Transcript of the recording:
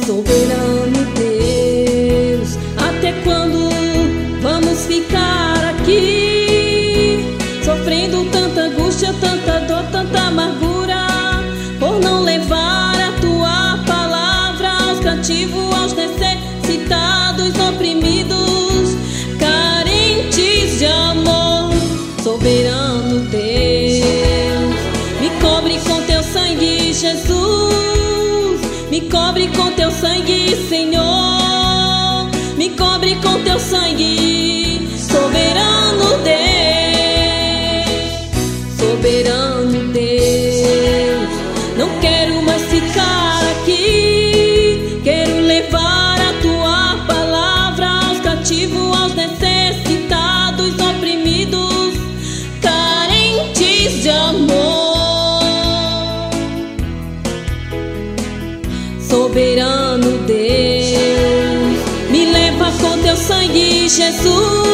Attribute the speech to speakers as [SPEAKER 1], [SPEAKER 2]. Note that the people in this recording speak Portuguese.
[SPEAKER 1] Soberano Deus, até quando vamos ficar aqui, sofrendo tanta angústia, tanta dor, tanta amargura, por não levar a tua palavra aos cativos, aos necessitados, oprimidos, carentes de amor. Soberano Deus, me cobre com teu sangue, Jesus, me cobre com teu sangue, Senhor, me cobre com teu sangue. Soberano Deus, soberano Deus, não quero mais ficar aqui, quero levar a tua palavra aos cativos, aos necessitados, oprimidos, carentes de amor. Soberano Deus, me leva com teu sangue, Jesus,